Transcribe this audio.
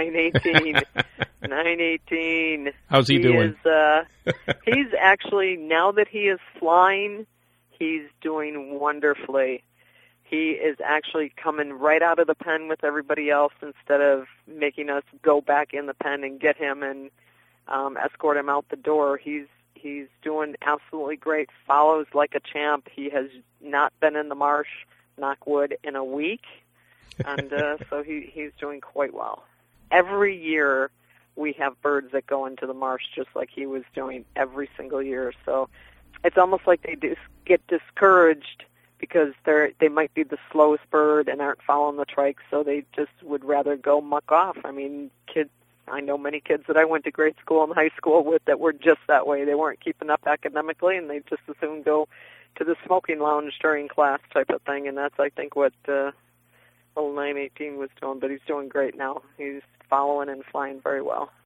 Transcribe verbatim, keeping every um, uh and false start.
nine eighteen. nine eighteen. How's he, he doing? Is, uh, he's actually, now that he is flying, he's doing wonderfully. He is actually coming right out of the pen with everybody else instead of making us go back in the pen and get him and um, escort him out the door. He's he's doing absolutely great, follows like a champ. He has not been in the marsh, knock wood, in a week, and uh, so he, he's doing quite well. Every year we have birds that go into the marsh just like he was doing every single year. So it's almost like they dis- get discouraged because they're they might be the slowest bird and aren't following the trike, so they just would rather go muck off. I mean, kids, I know many kids that I went to grade school and high school with that were just that way. They weren't keeping up academically, and they just as soon go to the smoking lounge during class type of thing, and that's, I think, what uh, old nine eighteen was doing, but he's doing great now. He's following and flying very well.